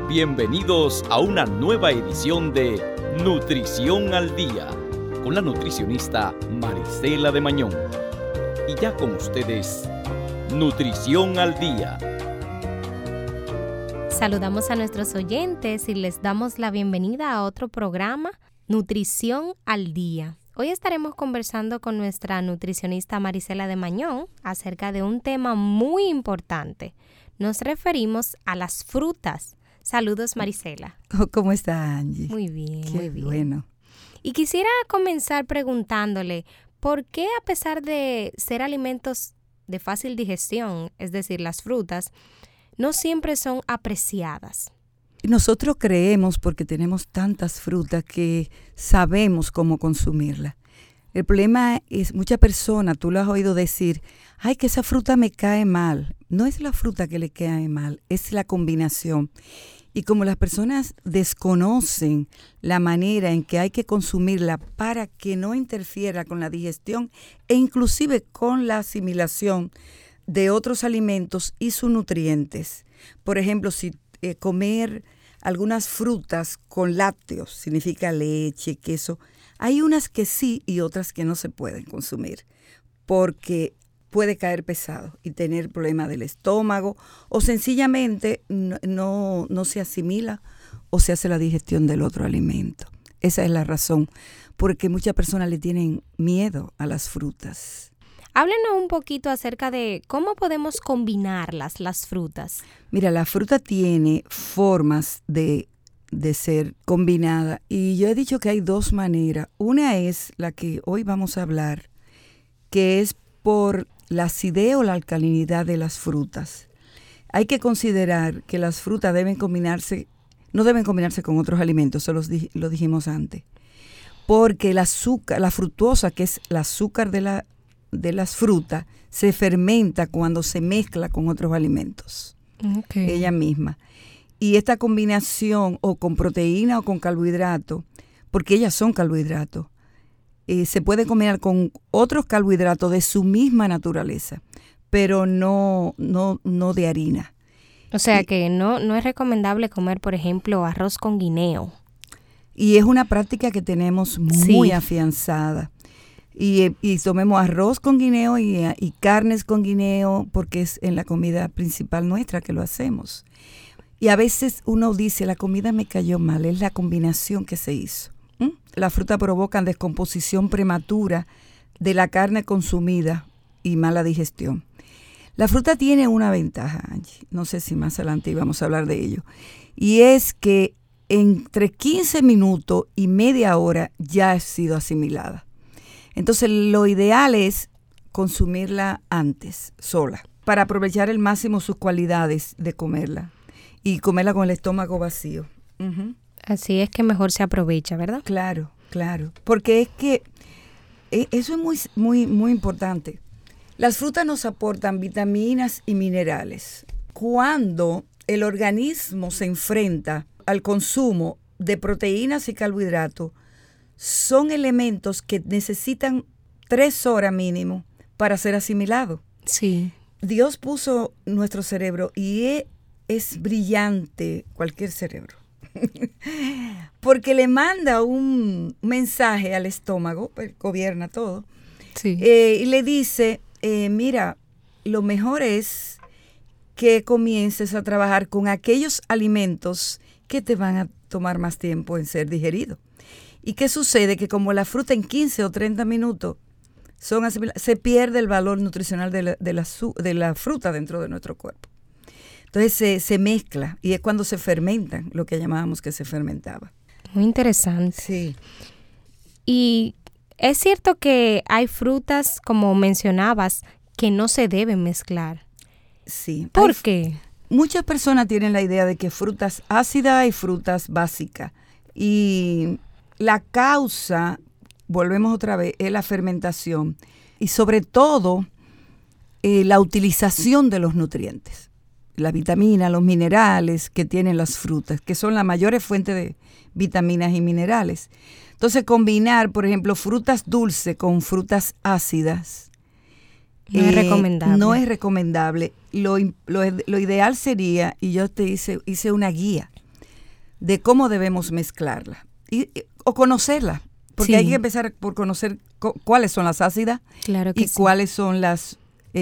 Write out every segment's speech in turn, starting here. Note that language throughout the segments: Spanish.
Bienvenidos a una nueva edición de Nutrición al Día, con la nutricionista Marisela de Mañón. Y ya con ustedes, Nutrición al Día. Saludamos a nuestros oyentes y les damos la bienvenida a otro programa, Nutrición al Día. Hoy estaremos conversando con nuestra nutricionista Marisela de Mañón acerca de un tema muy importante. Nos referimos a las frutas. Saludos, Marisela. ¿Cómo está, Angie? Muy bien, Qué muy bien. Bueno. Y quisiera comenzar preguntándole, ¿por qué a pesar de ser alimentos de fácil digestión, es decir, las frutas, no siempre son apreciadas? Nosotros creemos, porque tenemos tantas frutas, que sabemos cómo consumirlas. El problema es, muchas personas, tú lo has oído decir, ay, que esa fruta me cae mal. No es la fruta que le cae mal, es la combinación. Y como las personas desconocen la manera en que hay que consumirla para que no interfiera con la digestión e inclusive con la asimilación de otros alimentos y sus nutrientes. Por ejemplo, si comer algunas frutas con lácteos, significa leche, queso, hay unas que sí y otras que no se pueden consumir porque puede caer pesado y tener problemas del estómago o sencillamente no se asimila o se hace la digestión del otro alimento. Esa es la razón, porque muchas personas le tienen miedo a las frutas. Háblenos un poquito acerca de cómo podemos combinarlas, las frutas. Mira, la fruta tiene formas de ser combinada y yo he dicho que hay dos maneras. Una es la que hoy vamos a hablar, que es por la acidez o la alcalinidad de las frutas. Hay que considerar que las frutas no deben combinarse con otros alimentos, eso lo dijimos antes, porque el azúcar, la fructosa, que es el azúcar de las frutas, se fermenta cuando se mezcla con otros alimentos. Okay. Ella misma. Y esta combinación o con proteína o con carbohidrato, porque ellas son carbohidratos, se puede combinar con otros carbohidratos de su misma naturaleza, pero no de harina. O sea que no es recomendable comer, por ejemplo, arroz con guineo. Y es una práctica que tenemos muy afianzada. Y tomemos arroz con guineo y carnes con guineo, porque es en la comida principal nuestra que lo hacemos. Y a veces uno dice, la comida me cayó mal, es la combinación que se hizo. La fruta provoca descomposición prematura de la carne consumida y mala digestión. La fruta tiene una ventaja, Angie, no sé si más adelante íbamos a hablar de ello, y es que entre 15 minutos y media hora ya ha sido asimilada. Entonces, lo ideal es consumirla antes, sola, para aprovechar al máximo sus cualidades de comerla y comerla con el estómago vacío. Uh-huh. Así es que mejor se aprovecha, ¿verdad? Claro, porque es que eso es muy, muy, muy importante. Las frutas nos aportan vitaminas y minerales. Cuando el organismo se enfrenta al consumo de proteínas y carbohidratos, son elementos que necesitan 3 horas mínimo para ser asimilados. Sí. Dios puso nuestro cerebro y es brillante cualquier cerebro. Porque le manda un mensaje al estómago, pues, gobierna todo, sí. Y le dice, mira, lo mejor es que comiences a trabajar con aquellos alimentos que te van a tomar más tiempo en ser digeridos. ¿Y qué sucede? Que como la fruta en 15 o 30 minutos se pierde el valor nutricional de la fruta dentro de nuestro cuerpo. Entonces se mezcla y es cuando se fermentan, lo que llamábamos que se fermentaba. Muy interesante. Sí. Y es cierto que hay frutas, como mencionabas, que no se deben mezclar. Sí. ¿Por qué? Muchas personas tienen la idea de que frutas ácidas y frutas básicas. Y la causa, volvemos otra vez, es la fermentación. Y sobre todo, la utilización de los nutrientes. La vitamina, los minerales que tienen las frutas, que son las mayores fuentes de vitaminas y minerales. Entonces, combinar, por ejemplo, frutas dulces con frutas ácidas no es recomendable. No es recomendable. Lo ideal sería, y yo te hice una guía, de cómo debemos mezclarla o conocerla, porque hay que empezar por conocer cuáles son las ácidas y cuáles son las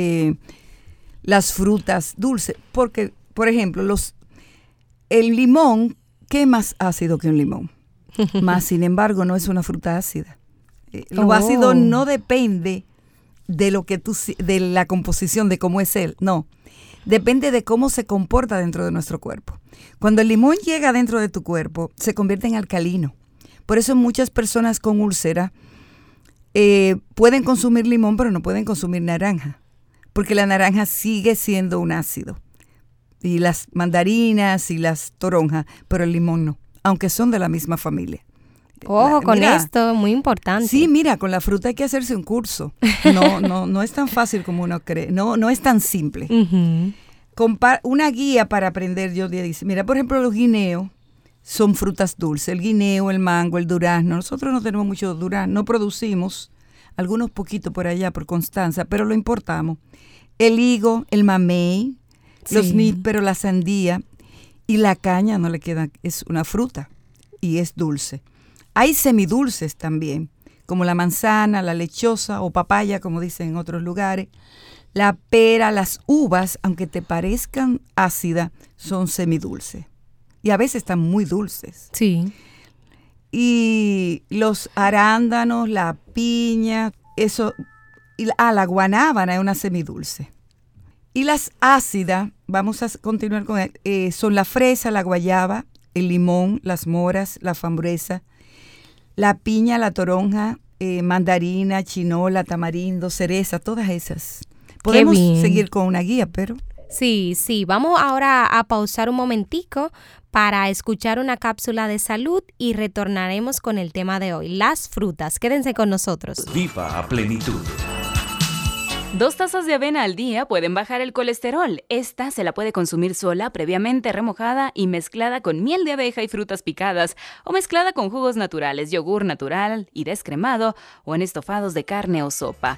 frutas dulces. Porque, por ejemplo, el limón, ¿qué es más ácido que un limón? Más, sin embargo, no es una fruta ácida. Lo ácido no depende de de la composición, de cómo es él, no. Depende de cómo se comporta dentro de nuestro cuerpo. Cuando el limón llega dentro de tu cuerpo, se convierte en alcalino. Por eso muchas personas con úlcera pueden consumir limón, pero no pueden consumir naranja, porque la naranja sigue siendo un ácido. Y las mandarinas y las toronjas, pero el limón no, aunque son de la misma familia. Ojo con esto, muy importante. Sí, mira, con la fruta hay que hacerse un curso. No es tan fácil como uno cree, no es tan simple. Uh-huh. Una guía para aprender, yo dice, mira, por ejemplo, los guineos son frutas dulces, el guineo, el mango, el durazno. Nosotros no tenemos mucho durazno, no producimos, algunos poquitos por allá, por Constanza, pero lo importamos. El higo, el mamey, los nísperos, la sandía y la caña no le queda, es una fruta y es dulce. Hay semidulces también, como la manzana, la lechosa o papaya, como dicen en otros lugares. La pera, las uvas, aunque te parezcan ácidas, son semidulces. Y a veces están muy dulces. Sí. Y los arándanos, la piña, la guanábana es una semidulce. Y las ácidas, vamos a continuar con son la fresa, la guayaba, el limón, las moras, la frambuesa, la piña, la toronja, mandarina, chinola, tamarindo, cereza, todas esas. Podemos seguir con una guía, pero... Sí. Vamos ahora a pausar un momentico para escuchar una cápsula de salud y retornaremos con el tema de hoy, las frutas. Quédense con nosotros. Viva a plenitud. 2 tazas de avena al día pueden bajar el colesterol. Esta se la puede consumir sola, previamente remojada y mezclada con miel de abeja y frutas picadas, o mezclada con jugos naturales, yogur natural y descremado, o en estofados de carne o sopa.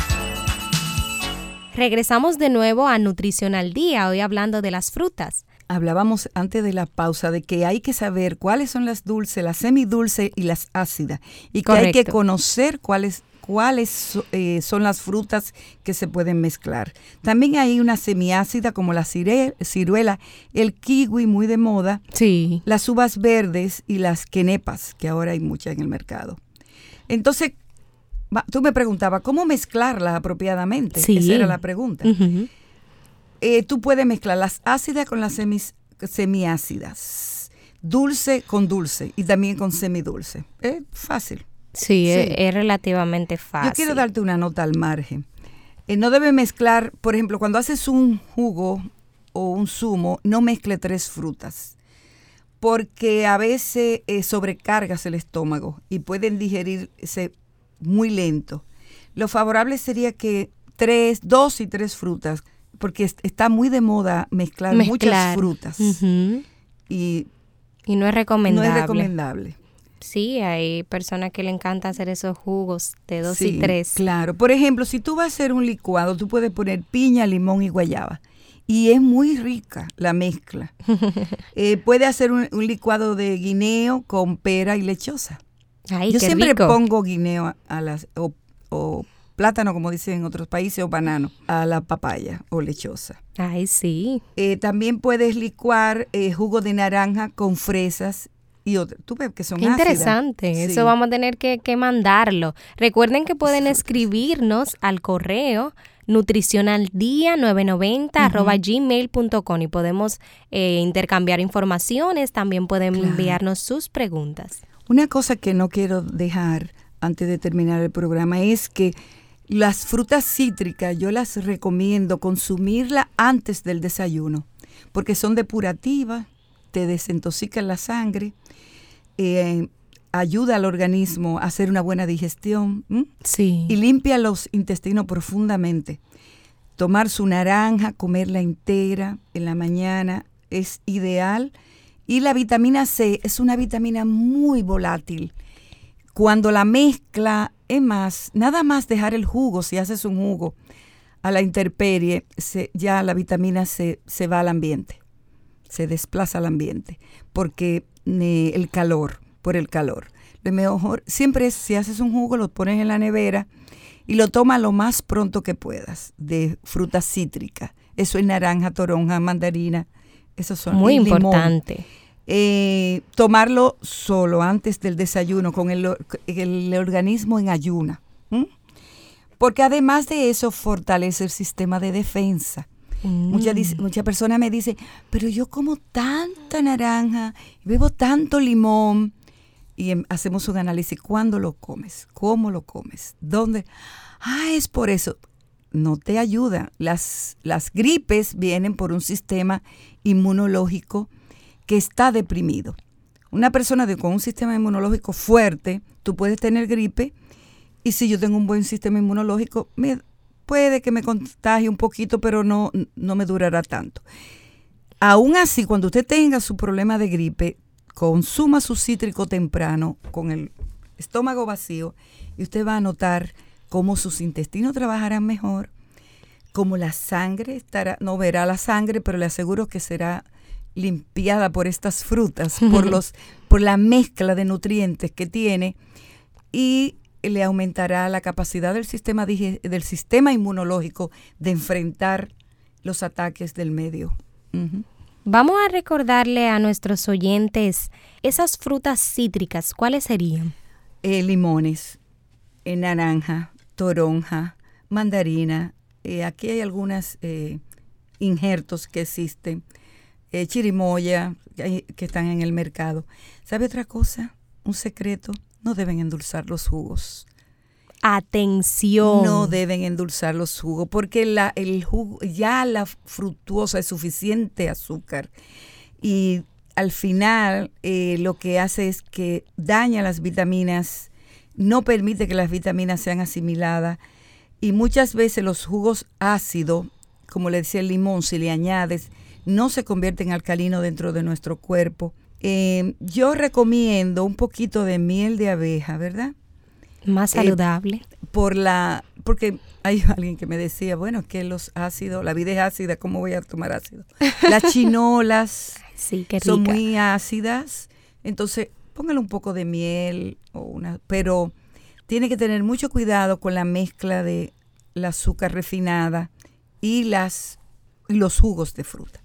Regresamos de nuevo a Nutrición al Día, hoy hablando de las frutas. Hablábamos antes de la pausa de que hay que saber cuáles son las dulces, las semidulces y las ácidas. Y que hay que conocer cuáles son las frutas que se pueden mezclar. También hay una semiácida como la ciruela, el kiwi muy de moda, las uvas verdes y las quenepas, que ahora hay muchas en el mercado. Entonces, tú me preguntabas, ¿cómo mezclarlas apropiadamente? Sí. Esa era la pregunta. Uh-huh. Tú puedes mezclar las ácidas con las semiácidas, dulce con dulce y también con semidulce. Es fácil. Sí, es relativamente fácil. Yo quiero darte una nota al margen. No debe mezclar, por ejemplo, cuando haces un jugo o un zumo, no mezcle 3 frutas, porque a veces sobrecargas el estómago y pueden digerirse muy lento. Lo favorable sería que 2 y 3 frutas, porque está muy de moda mezclar muchas frutas. Uh-huh. Y no es recomendable. No es recomendable. Sí, hay personas que le encanta hacer esos jugos de 2 y 3. Claro. Por ejemplo, si tú vas a hacer un licuado, tú puedes poner piña, limón y guayaba. Y es muy rica la mezcla. Puedes hacer un licuado de guineo con pera y lechosa. Ay, yo qué siempre rico. pongo guineo o plátano, como dicen en otros países, o banano, a la papaya o lechosa. Ay, sí. También puedes licuar jugo de naranja con fresas y otras. Tú ves que son Qué interesante. ácidas. Eso vamos a tener que mandarlo. Recuerden que pueden escribirnos al correo nutricionaldia990@gmail.com y podemos intercambiar informaciones. También pueden enviarnos sus preguntas. Una cosa que no quiero dejar antes de terminar el programa es que las frutas cítricas yo las recomiendo consumirlas antes del desayuno, porque son depurativas, te desintoxican la sangre, ayuda al organismo a hacer una buena digestión y limpia los intestinos profundamente. Tomar su naranja, comerla entera en la mañana es ideal. Y la vitamina C es una vitamina muy volátil. Cuando la mezcla, es más, nada más dejar el jugo, si haces un jugo a la intemperie, ya la vitamina C se va al ambiente, se desplaza al ambiente, porque el calor, por el calor. Lo mejor siempre es, si haces un jugo, lo pones en la nevera y lo tomas lo más pronto que puedas, de fruta cítrica. Eso es naranja, toronja, mandarina, esos son. Muy importante. Tomarlo solo antes del desayuno, con el organismo en ayuna. Porque además de eso fortalece el sistema de defensa. Mucha persona me dice, pero yo como tanta naranja, bebo tanto limón, y hacemos un análisis. ¿Cuándo lo comes? ¿Cómo lo comes? ¿Dónde? Es por eso. No te ayuda. Las gripes vienen por un sistema inmunológico que está deprimido. Una persona con un sistema inmunológico fuerte, tú puedes tener gripe, y si yo tengo un buen sistema inmunológico, puede que me contagie un poquito, pero no me durará tanto. Aún así, cuando usted tenga su problema de gripe, consuma su cítrico temprano con el estómago vacío y usted va a notar cómo sus intestinos trabajarán mejor, cómo la sangre no verá la sangre, pero le aseguro que será limpiada por estas frutas, por la mezcla de nutrientes que tiene, y le aumentará la capacidad del sistema inmunológico de enfrentar los ataques del medio. Vamos a recordarle a nuestros oyentes esas frutas cítricas, ¿cuáles serían? Limones, naranja, toronja, mandarina. Aquí hay algunos injertos que existen. Chirimoya, que están en el mercado. ¿Sabe otra cosa? Un secreto. No deben endulzar los jugos. Atención. No deben endulzar los jugos porque el jugo, ya la fructuosa es suficiente azúcar. Y al final lo que hace es que daña las vitaminas, no permite que las vitaminas sean asimiladas. Y muchas veces los jugos ácidos, como le decía el limón, si le añades, no se convierte en alcalino dentro de nuestro cuerpo. Yo recomiendo un poquito de miel de abeja, ¿verdad? Más saludable. Porque hay alguien que me decía, bueno, que los ácidos, la vida es ácida, ¿cómo voy a tomar ácido? Las chinolas sí, qué rica. Son muy ácidas, entonces póngale un poco de miel, pero tiene que tener mucho cuidado con la mezcla de la azúcar refinada y los jugos de fruta.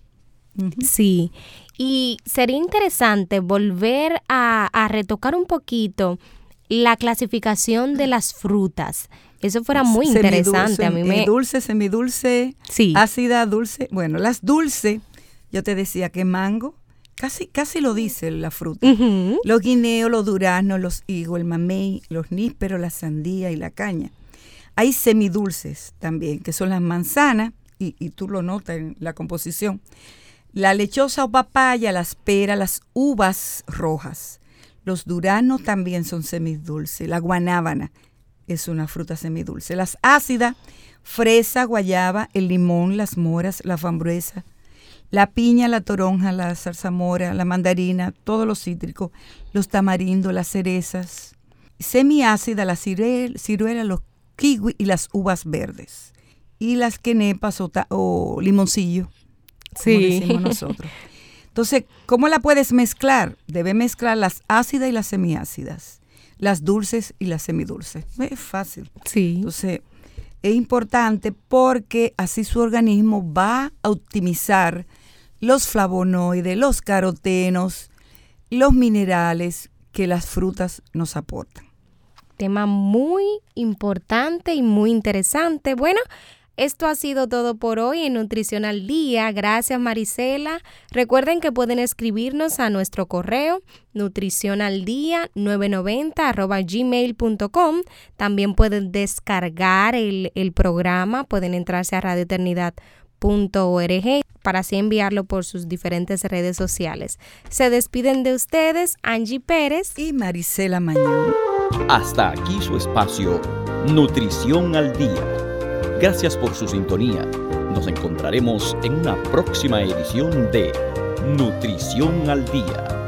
Sí, y sería interesante volver a retocar un poquito la clasificación de las frutas. Eso fuera muy interesante. A mí dulce, semidulce, sí. Ácida, dulce. Bueno, las dulces, yo te decía que mango, casi lo dice la fruta. Los guineos, los duraznos, los higos, el mamey, los nísperos, la sandía y la caña. Hay semidulces también, que son las manzanas, y tú lo notas en la composición. La lechosa o papaya, las peras, las uvas rojas. Los duraznos también son semidulces. La guanábana es una fruta semidulce. Las ácidas, fresa, guayaba, el limón, las moras, la frambuesa, la piña, la toronja, la zarzamora, la mandarina, todos los cítricos, los tamarindos, las cerezas. Semiácida, la ciruela, los kiwi y las uvas verdes. Y las quenepas o limoncillo, como decimos nosotros. Entonces, ¿cómo la puedes mezclar? Debes mezclar las ácidas y las semiácidas, las dulces y las semidulces. Es fácil. Sí. Entonces, es importante porque así su organismo va a optimizar los flavonoides, los carotenos, los minerales que las frutas nos aportan. Tema muy importante y muy interesante. Bueno, esto ha sido todo por hoy en Nutrición al Día. Gracias, Marisela. Recuerden que pueden escribirnos a nuestro correo nutricionaldia990@gmail.com. También pueden descargar el programa, pueden entrarse a radioeternidad.org para así enviarlo por sus diferentes redes sociales. Se despiden de ustedes Angie Pérez y Marisela Mañón. Hasta aquí su espacio Nutrición al Día. Gracias por su sintonía. Nos encontraremos en una próxima edición de Nutrición al Día.